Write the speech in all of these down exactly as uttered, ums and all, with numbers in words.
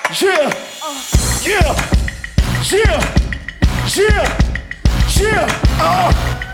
Yeah, yeah, yeah, yeah, yeah, uh.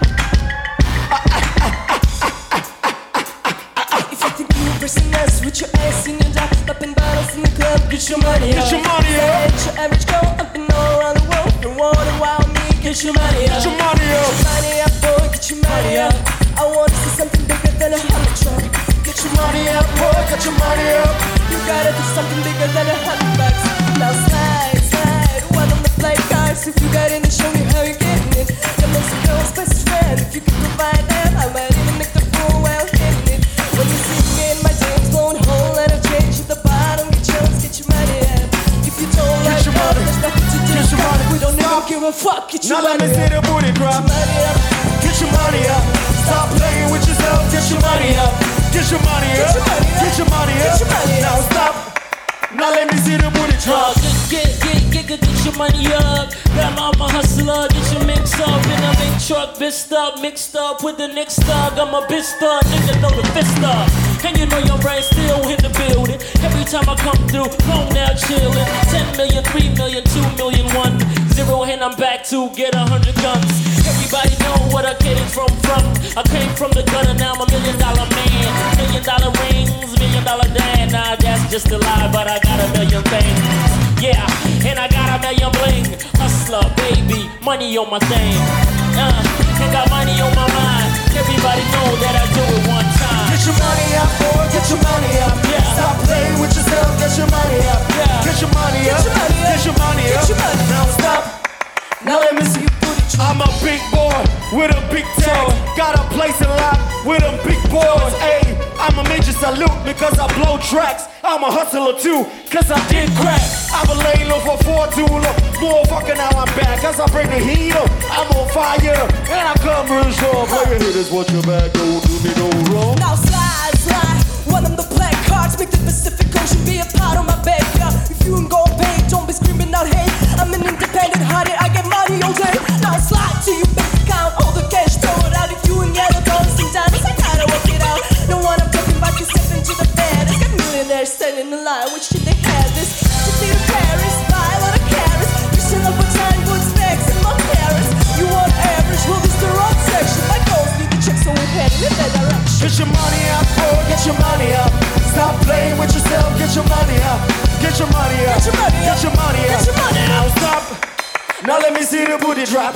If you think you're pressing us with your ass in your job, popping bottles in the club, get your money up. Get your money up. Get your average girl up and all around the world. You wanna wow me, get your money up. Get your money up. Get your money up, boy, get your money up. I wanna see something bigger than a hundred truck. Get your money up, boy, get your money up. You gotta do something bigger than a hundred bucks. Now slide, slide, one on the play cards. If you got any, show me how you getting it. That makes a girl's best friend. If you can provide that, I might even make the fool while hitting it. When you see me in my jeans, blowing a whole lot of change at the bottom, get yours, get your money up. If you don't like your that, money. there's nothing to do. Get your money. We don't even give a fuck. Get your Now let money me see up. the booty drop. Get your money up. Get your money up. Stop playing with yourself. Get your money up. Get your money up. Get your money up. Get your money up. Get your money up. Now stop. Now let me see the booty drop. Get, get, get, get, get your money up. Got I'm a hustler, get your mix up. In a big truck, bitched up, mixed up with the next dog. I'm a bitch star, nigga know the fist up. And you know your brain still in the building. Every time I come through, phone now chillin'. ten million, three million, two million, one zero, and I'm back to get a hundred guns. Everybody know what I came from, from. I came from the gutter, now I'm a million dollar man. Million dollar rings, million dollar dad. Nah, that's just a lie, but I got a million things. Yeah, and I got a million bling. Hustler, baby, money on my thing. Uh, and got money on my mind. Everybody know that I do it one time. Get your money up, boy, get your money up. Yeah. Stop playing with yourself, get your money up. Yeah. Get your money Get up. your money up. Get your money Get up. your money up. Now stop. Now let me see you booty drop. I'm a big boy with a big tag. Got a place a lot with them big boys. Ayy, I'm a major salute because I blow tracks. I'm a hustler too, cause I did crack. I've been laying low for four too long. Motherfucker, now I'm back. Cause I bring the heat up. I'm on fire, and I come real strong. Player hitters, watch your back, don't do me no wrong. Now slide, slide, one of the black cards. Make the Pacific Ocean be a part of my backyard. If you ain't gon' pay, don't be screaming out hate. I'm an independent honey, I get money all day. Now slide to your bank account, all the cash, throw it out. If you ain't yellow dollars and diamonds, I gotta work it out. No one I'm talking about, you step into the bed. It's got millionaires standing in line, which should they have this? City to Paris, buy a lot of carrots. You should have put time, good specs in my parents. You want average, well this the wrong section. My goals need to check, so we're heading in that direction. Get your money up, boy, get your money up. Stop playing with yourself, get your money up. Get your money up. Get your money up. Get your money up. Get your money up. Now stop. Now let me see the booty drop.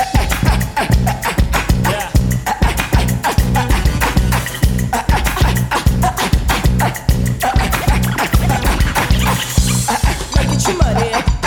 Yeah. Now get your money up.